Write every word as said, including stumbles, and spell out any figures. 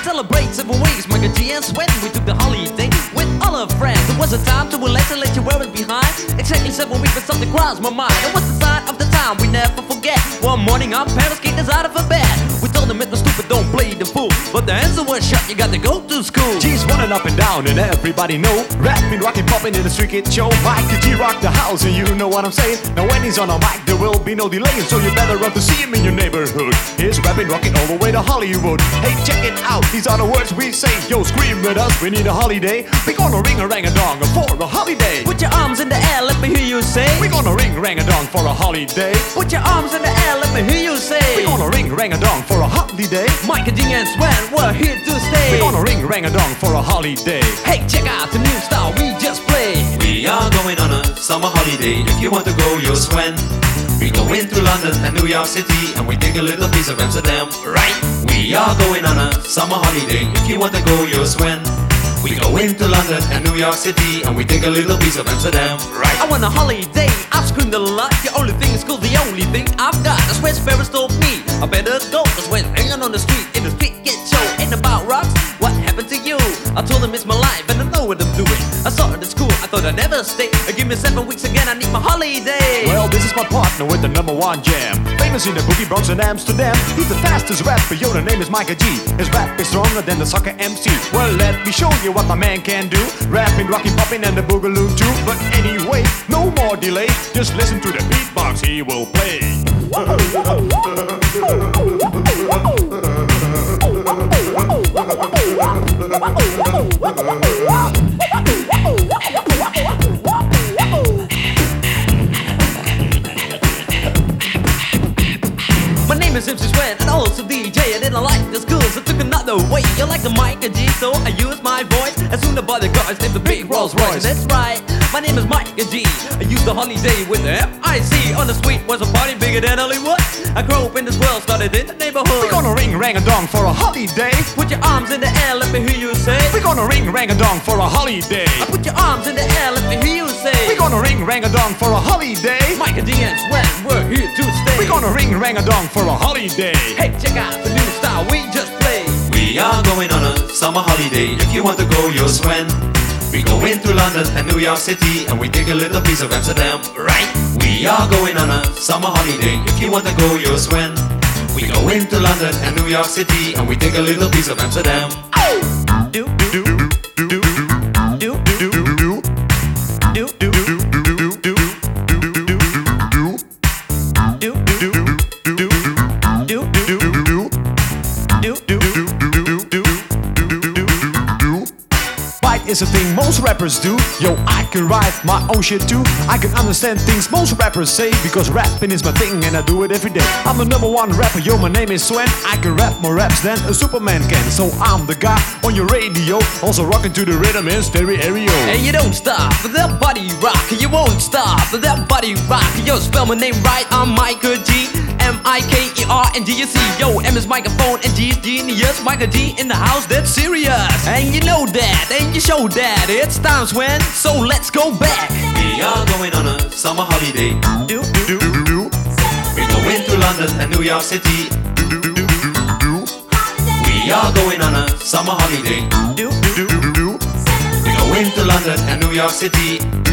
celebrate seven weeks, Micah G and Sweat. We took the holiday with all our friends. It was a time to relax and let you wear it behind. Exactly seven weeks, but something crossed my mind. It was the sign of the time we never forget. One morning our parents kicked us out of our bed. We told them it was stupid, don't play the fool, but the answer was shut, you got to go to school. G's running up and down and everybody know. Rapping, rocking, popping in the street kid show. Micah G rock the house and you know what I'm saying. Now when he's on a mic there will be no delay, so you better run to see him in your neighborhood. He's rapping, rocking all the way to Hollywood. Hey, check it out, these are the words we say. Yo, scream with us, we need a holiday. We gonna ring a rang a dong for a holiday. Put your arms in the air, let me hear you say. We gonna ring rang a dong for a holiday. Put your arms in the air, let me hear you say. We gonna ring rang a dong for a holiday. Micah G and Swen, we're here to stay. We gonna ring rang a dong for a holiday. Hey, check out the new style we just played. We are going on a summer holiday. If you want to go, you'll Swen. We go into London and New York City, and we take a little piece of Amsterdam, right? We are going on a summer holiday. If you want to go, you'll Swen. We go into London and New York City, and we take a little piece of Amsterdam, right? I want a holiday, I've screamed a lot. The only thing is cool, the only thing I've got. That's where Ferris told me I better go. That's when hanging on the street in the street get show. Ain't about rocks, what happened to you? I told him it's my life and I know what I'm doing. I saw it at school, I thought I'd never stay. Give me seven weeks again, I need my holiday. Well, this is my partner with the number one jam. Famous in the boogie Bronx and Amsterdam. He's the fastest rapper, yo, the name is Micah G. His rap is stronger than the soccer M C. Well, let me show you what my man can do. Rapping, rocking, popping and the boogaloo too. But anyway, no more delay. Just listen to the beatbox he will play. My name is M C Swen and also D J. I didn't like the school, so took another way. You like the Micah G, so I used my voice. As soon as the bodyguards named the big Rolls Royce. That's right, my name is Micah G. I used the holiday with the F I C. On the street was a party bigger than Hollywood. I grew up in this world, started in the neighborhood. We gonna ring rang a dong for a holiday. Put your arms in the air, let me hear you say. We gonna ring rang a dong for a holiday. Put your arms in the air, let me hear you say. We gonna ring rang a dong for a holiday. Micah G and Swen, we're here to stay. We gonna ring rang a dong for a holiday. Hey, check out the new style we just played. We are going on a summer holiday. If you want to go, you'll Swen. We go into London and New York City, and we take a little piece of Amsterdam, right? We are going on a summer holiday. If you want to go, you'll Swen. We go into London and New York City, and we take a little piece of Amsterdam. Do do do do do do do do do do. Is a thing most rappers do. Yo, I can write my own shit too. I can understand things most rappers say, because rapping is my thing and I do it every day. I'm the number one rapper, yo, my name is Swen. I can rap more raps than a Superman can. So I'm the guy on your radio, also rocking to the rhythm in stereo. And you don't stop with that body rock. You won't stop with that body rock. Yo, spell my name right, I'm Micah G. M I K E R N G U C. Yo, M is microphone and G is genius. Micah G in the house, that's serious. And you know that, and you show that. It's time, Swen, so let's go back. We are going on a summer holiday. Do do do do. We go into London and New York City. We are going on a summer holiday. Do do do do. We go into London and New York City.